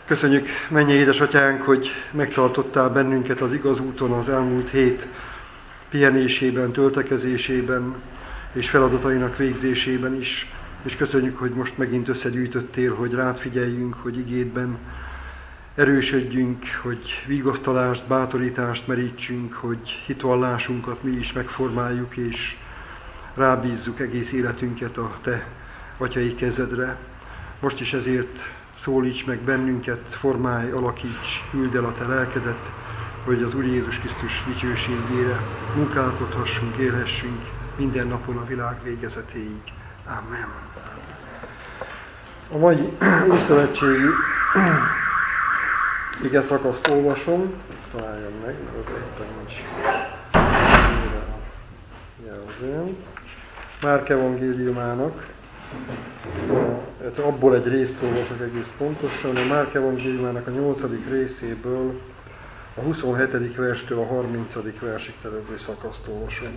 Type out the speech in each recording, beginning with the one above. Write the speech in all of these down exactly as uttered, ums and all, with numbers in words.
Köszönjük, mennyei édesatyánk, hogy megtartottál bennünket az igaz úton az elmúlt hét pihenésében, töltekezésében és feladatainak végzésében is. És köszönjük, hogy most megint összegyűjtöttél, hogy rád figyeljünk, hogy igédben erősödjünk, hogy vigasztalást, bátorítást merítsünk, hogy hitvallásunkat mi is megformáljuk, és rábízzuk egész életünket a te atyai kezedre. Most is ezért szólíts meg bennünket, formálj, alakíts, küldd el a te lelkedet, hogy az Úr Jézus Krisztus dicsőségére munkálkodhassunk, élhessünk minden napon a világ végezetéig. Amen. A mai Ószövetségi ige szakaszt olvasom, találjam meg, mert az éppen nincs jelzőm. Márk evangéliumának, abból egy részt olvasok egész pontosan, a Márk evangéliumának a nyolcadik részéből a huszonhetedik verstől a harmincadik versig terjedő szakaszt olvasom.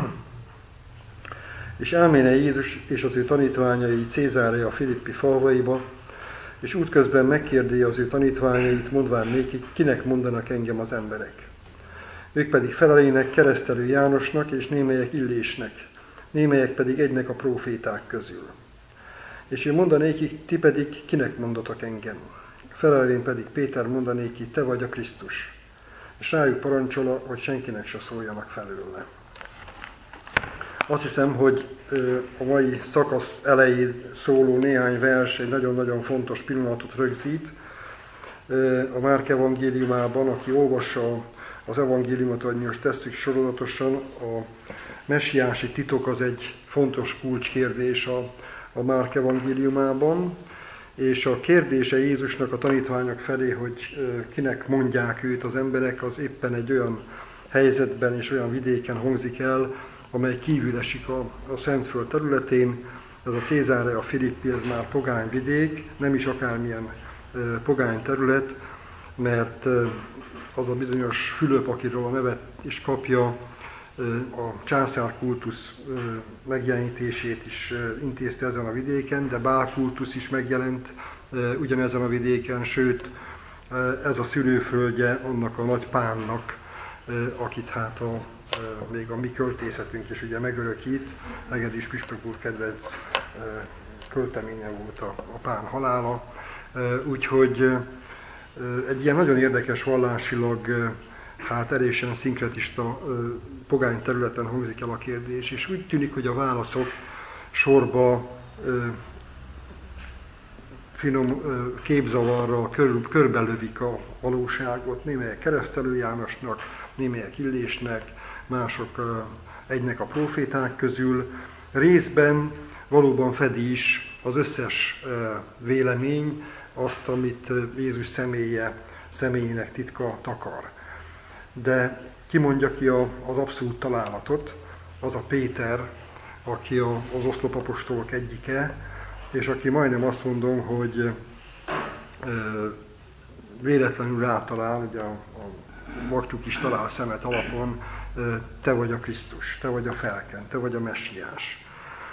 És elméne Jézus és az ő tanítványai Cézárea Filippi falvaiba, és útközben megkérdi az ő tanítványait, mondván nékik, kinek mondanak engem az emberek. Ők pedig felelének Keresztelő Jánosnak, és némelyek Illésnek, némelyek pedig egynek a próféták közül. És ő mondanékik, ti pedig kinek mondatok engem? Felelvén pedig Péter mondanéki, te vagy a Krisztus. És rájuk parancsola, hogy senkinek se szóljanak felőle. Azt hiszem, hogy a mai szakasz elején szóló néhány vers egy nagyon-nagyon fontos pillanatot rögzít. A Márk evangéliumában, aki olvassa az evangéliumot, ahogy mi most tesszük sorozatosan, a messiási titok az egy fontos kulcskérdés a, a Márk evangéliumában, és a kérdése Jézusnak a tanítványok felé, hogy kinek mondják őt az emberek, az éppen egy olyan helyzetben és olyan vidéken hangzik el, amely kívül esik a, a Szentföld területén. Ez a Cézárea Filippi, ez már pogány vidék, nem is akármilyen e, pogány terület, mert e, az a bizonyos Fülöp, akiről a nevet is kapja, e, a császárkultusz e, megjelenítését is e, intézte ezen a vidéken, de bálkultusz is megjelent e, ugyanezen a vidéken, sőt, e, ez a szülőföldje annak a nagy pánnak, e, akit hát a még a mi költészetünk is ugye megörökít. Hegedűs püspök úr kedvenc költeménye volt a, a pán halála. Úgyhogy egy ilyen nagyon érdekes vallásilag, hát erősen szinkretista pogány területen hangzik el a kérdés, és úgy tűnik, hogy a válaszok sorba finom képzavarra kör, körbelövik a valóságot, némelyek Keresztelő Jánosnak, némelyek Illésnek, mások egynek a próféták közül. Részben valóban fedi is az összes vélemény azt, amit Jézus személye, személyének titka takar. De ki mondja ki az abszolút találatot, az a Péter, aki az oszlopapostolok egyike, és aki majdnem azt mondom, hogy véletlenül rátalál, ugye a, a vaktuk is talál szemet alapon, te vagy a Krisztus, te vagy a felkent, te vagy a messiás.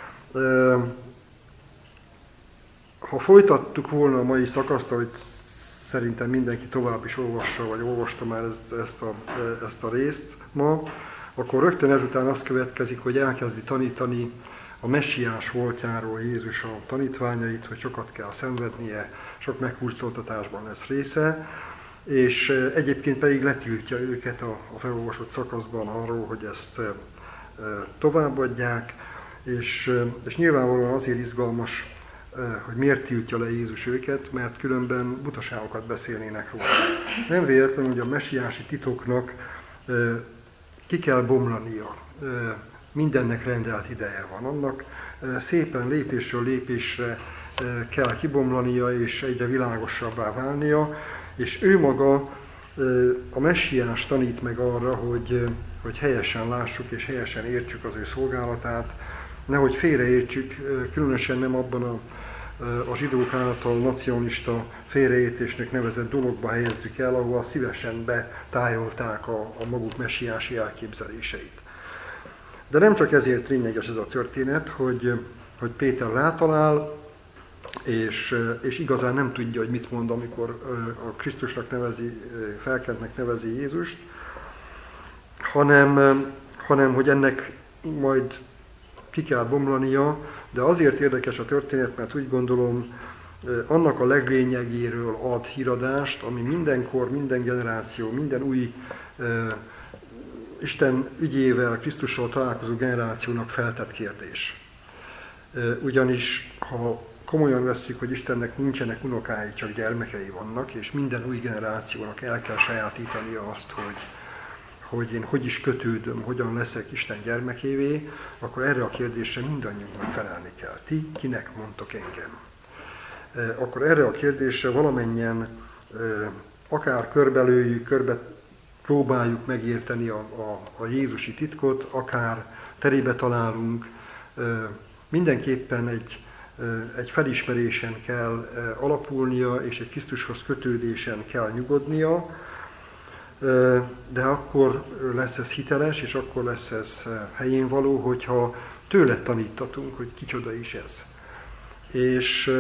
Ha folytattuk volna a mai szakaszt, hogy szerintem mindenki tovább is olvassa, vagy olvasta már ezt, ezt, a, ezt a részt ma, akkor rögtön ezután az következik, hogy elkezdi tanítani a messiás voltjáról Jézus a tanítványait, hogy sokat kell szenvednie, sok meghurcoltatásban lesz része, és egyébként pedig letiltja őket a, a felolvasott szakaszban arról, hogy ezt e, továbbadják, és, és nyilvánvalóan azért izgalmas, e, hogy miért tiltja le Jézus őket, mert különben butaságokat beszélnének róla. Nem véletlenül, hogy a messiási titoknak e, ki kell bomlania, e, mindennek rendelt ideje van. Annak e, szépen lépésről lépésre e, kell kibomlania, és egyre világosabbá válnia, és ő maga, a messiás tanít meg arra, hogy, hogy helyesen lássuk és helyesen értsük az ő szolgálatát, nehogy félreértsük, különösen nem abban a, a zsidók által nacionalista félreértésnek nevezett dologba helyezzük el, ahol szívesen betájolták a, a maguk messiási elképzeléseit. De nem csak ezért lényeges ez a történet, hogy, hogy Péter rátalál, és, és igazán nem tudja, hogy mit mond, amikor a Krisztusnak nevezi, felkentnek nevezi Jézust, hanem, hanem hogy ennek majd ki kell bomlania, de azért érdekes a történet, mert úgy gondolom, annak a leglényegéről ad híradást, ami mindenkor, minden generáció, minden új uh, Isten ügyével, Krisztussal találkozó generációnak feltett kérdés. Uh, ugyanis, ha komolyan vesszük, hogy Istennek nincsenek unokái, csak gyermekei vannak, és minden új generációnak el kell sajátítania azt, hogy, hogy én hogy is kötődöm, hogyan leszek Isten gyermekévé, akkor erre a kérdésre mindannyiunknak felelni kell. Ti kinek mondtok engem? Akkor erre a kérdésre valamennyien akár körbelőjük, körbe próbáljuk megérteni a, a, a Jézusi titkot, akár terébe találunk, mindenképpen egy, egy felismerésen kell alapulnia, és egy Krisztushoz kötődésen kell nyugodnia, de akkor lesz ez hiteles, és akkor lesz ez helyén való, hogyha tőle tanítatunk, hogy kicsoda is ez. És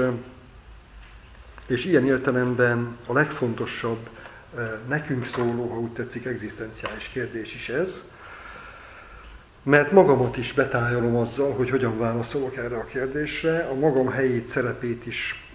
És ilyen értelemben a legfontosabb, nekünk szóló, ha úgy tetszik, egzisztenciális kérdés is ez, mert magamat is betájolom azzal, hogy hogyan válaszolok erre a kérdésre, a magam helyét, szerepét is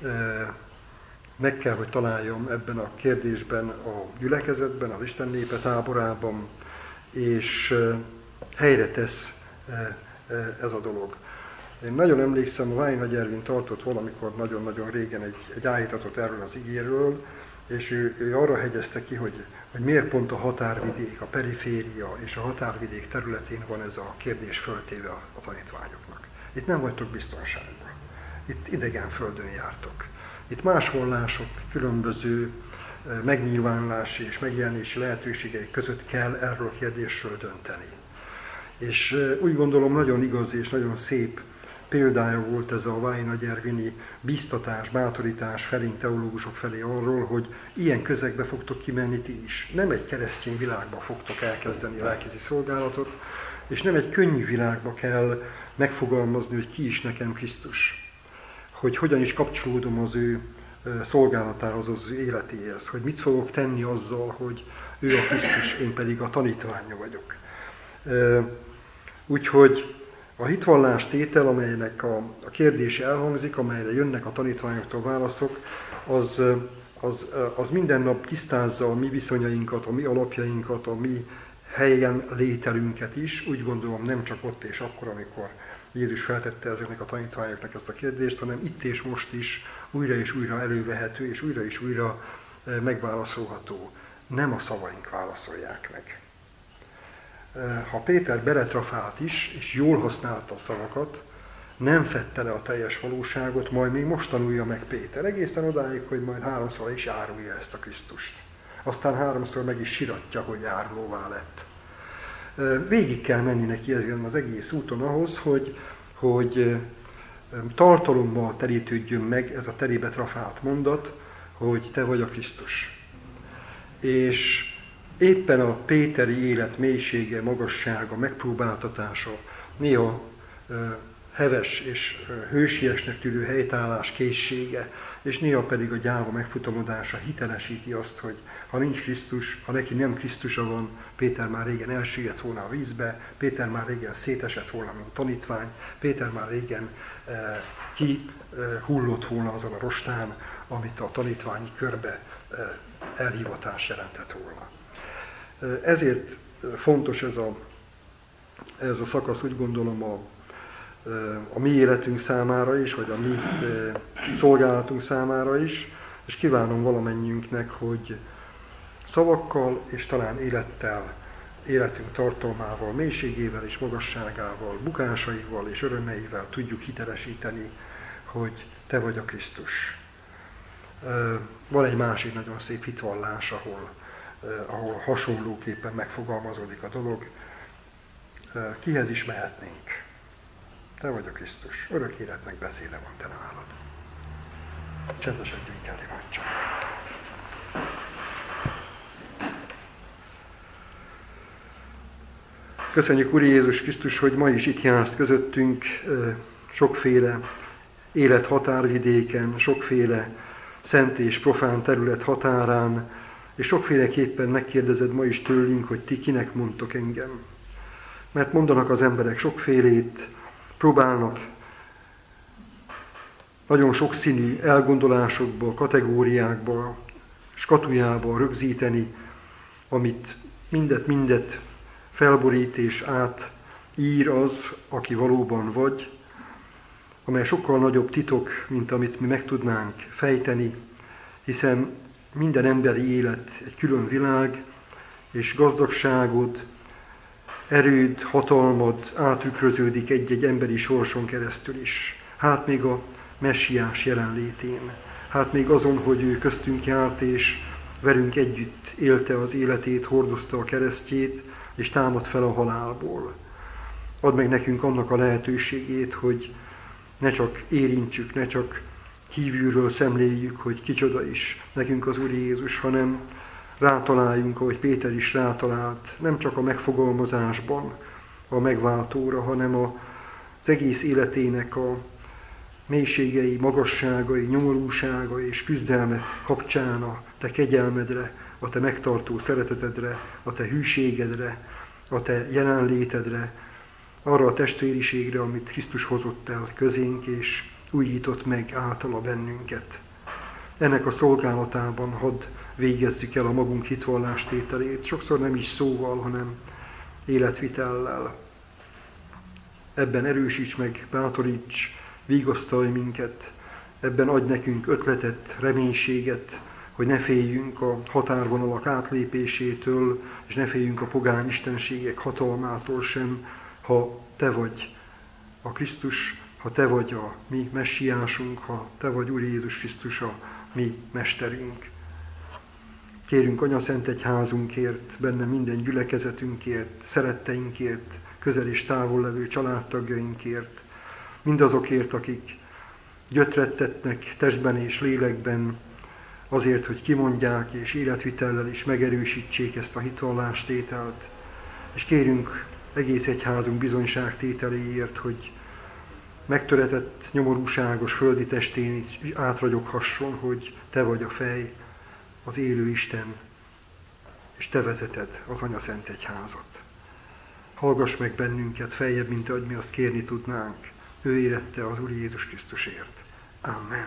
meg kell, hogy találjam ebben a kérdésben a gyülekezetben, az Isten népe táborában, és helyre tesz ez a dolog. Én nagyon emlékszem, a Váj Nagy Ervin tartott valamikor nagyon-nagyon régen egy, egy állítatot erről az igéről, és ő, ő arra hegyezte ki, hogy, hogy miért pont a határvidék, a periféria és a határvidék területén van ez a kérdés föltéve a, a tanítványoknak. Itt nem vagytok biztonságban. Itt idegen földön jártok. Itt más vallások különböző megnyilvánulási és megjelenési lehetőségeik között kell erről a kérdésről dönteni. És úgy gondolom, nagyon igaz és nagyon szép példája volt ez a Váj Nagy Ervini bíztatás, bátorítás felénk, teológusok felé arról, hogy ilyen közegbe fogtok kimenni ti is. Nem egy keresztény világba fogtok elkezdeni a lelkézi szolgálatot, és nem egy könnyű világba kell megfogalmazni, hogy ki is nekem Krisztus. Hogy hogyan is kapcsolódom az ő szolgálatához, az ő életéhez. Hogy mit fogok tenni azzal, hogy ő a Krisztus, én pedig a tanítványa vagyok. Úgyhogy a hitvallás tétel, amelynek a, a kérdés elhangzik, amelyre jönnek a tanítványoktól válaszok, az, az, az minden nap tisztázza a mi viszonyainkat, a mi alapjainkat, a mi helyen lételünket is. Úgy gondolom, nem csak ott és akkor, amikor Jézus feltette ezeknek a tanítványoknak ezt a kérdést, hanem itt és most is újra és újra elővehető, és újra és újra megválaszolható. Nem a szavaink válaszolják meg. Ha Péter beletrafált is, és jól használta a szavakat, nem fedte le a teljes valóságot, majd még most tanulja meg Péter. Egészen odáig, hogy majd háromszor is árulja ezt a Krisztust. Aztán háromszor meg is siratja, hogy árulóvá lett. Végig kell menni neki ezen az egész úton ahhoz, hogy, hogy tartalommal terítődjön meg ez a terébe trafált mondat, hogy te vagy a Krisztus. És éppen a péteri élet mélysége, magassága, megpróbáltatása, néha heves és hősiesnek tűnő helytállás készsége, és néha pedig a gyáva megfutamodása hitelesíti azt, hogy ha nincs Krisztus, ha neki nem Krisztusa van, Péter már régen elsüllyedt volna a vízbe, Péter már régen szétesett volna, mint tanítvány, Péter már régen eh, ki eh, hullott volna azon a rostán, amit a tanítványi körbe eh, elhivatás jelentett volna. Eh, ezért fontos ez a, ez a szakasz, úgy gondolom, a, a mi életünk számára is, vagy a mi szolgálatunk számára is, és kívánom valamennyiünknek, hogy szavakkal és talán élettel, életünk tartalmával, mélységével és magasságával, bukásaival és örömeivel tudjuk hitelesíteni, hogy te vagy a Krisztus. Van egy másik nagyon szép hitvallás, ahol, ahol hasonlóképpen megfogalmazódik a dolog. Kihez is mehetnénk? Te vagy a Krisztus. Örök életnek beszéde van te nálad. Csendesedjünk el, imádság. Köszönjük, Úr Jézus Krisztus, hogy ma is itt jársz közöttünk, sokféle élet határvidéken, sokféle szent és profán terület határán, és sokféleképpen megkérdezed ma is tőlünk, hogy ti kinek mondtok engem. Mert mondanak az emberek sokfélét, próbálnak nagyon sokszínű elgondolásokba, kategóriákba, skatujába rögzíteni, amit mindet, mindet felborít és át ír az, aki valóban vagy, amely sokkal nagyobb titok, mint amit mi meg tudnánk fejteni, hiszen minden emberi élet egy külön világ, és gazdagságod, erőd, hatalmad átükröződik egy-egy emberi sorson keresztül is. Hát még a messiás jelenlétén, hát még azon, hogy ő köztünk járt, és velünk együtt élte az életét, hordozta a keresztjét, és támadt fel a halálból. Add meg nekünk annak a lehetőségét, hogy ne csak érintsük, ne csak kívülről szemléljük, hogy kicsoda is nekünk az Úr Jézus, hanem rátaláljunk, ahogy Péter is rátalált, nem csak a megfogalmazásban a megváltóra, hanem az egész életének a mélységei, magasságai, nyomorúsága és küzdelme kapcsán a te kegyelmedre, a te megtartó szeretetedre, a te hűségedre, a te jelenlétedre, arra a testvériségre, amit Krisztus hozott el közénk, és újított meg általa bennünket. Ennek a szolgálatában hadd végezzük el a magunk hitvallástételét, sokszor nem is szóval, hanem életvitellel. Ebben erősíts meg, bátoríts, vigasztalj minket, ebben adj nekünk ötletet, reménységet, hogy ne féljünk a határvonalak átlépésétől, és ne féljünk a pogány istenségek hatalmától sem, ha te vagy a Krisztus, ha te vagy a mi messiásunk, ha te vagy Úr Jézus Krisztus a mi mesterünk. Kérünk Anyaszent Egyházunkért, benne minden gyülekezetünkért, szeretteinkért, közel és távol levő családtagjainkért, mindazokért, akik gyötrettetnek testben és lélekben, azért, hogy kimondják és életvitellel is megerősítsék ezt a hitvallástételt. És kérünk egész egyházunk bizonyságtételéért, hogy megtöretett, nyomorúságos földi testén is átragyoghasson, hogy te vagy a fej, az élő Isten, és te vezeted az Anyaszent Egyházat. Hallgass meg bennünket feljebb, mint ahogy mi azt kérni tudnánk. Ő érette az Úr Jézus Krisztusért. Amen.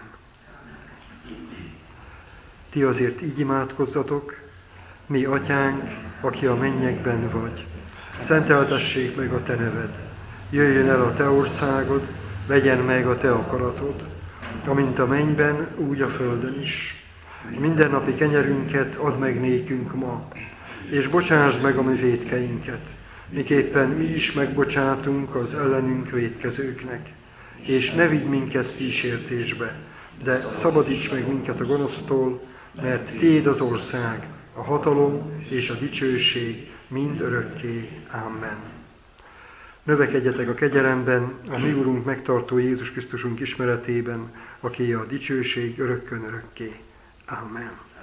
Ti azért így imádkozzatok, mi atyánk, aki a mennyekben vagy. Szenteltessék meg a te neved. Jöjjön el a te országod, legyen meg a te akaratod, amint a mennyben, úgy a földön is. Mindennapi kenyerünket add meg nékünk ma, és bocsásd meg a mi vétkeinket, miképpen mi is megbocsátunk az ellenünk vétkezőknek. És ne vigy minket kísértésbe, de szabadíts meg minket a gonosztól, mert tiéd az ország, a hatalom és a dicsőség mind örökké. Amen. Növekedjetek a kegyelemben, a mi Urunk megtartó Jézus Krisztusunk ismeretében, aki a dicsőség örökkön örökké. Amen.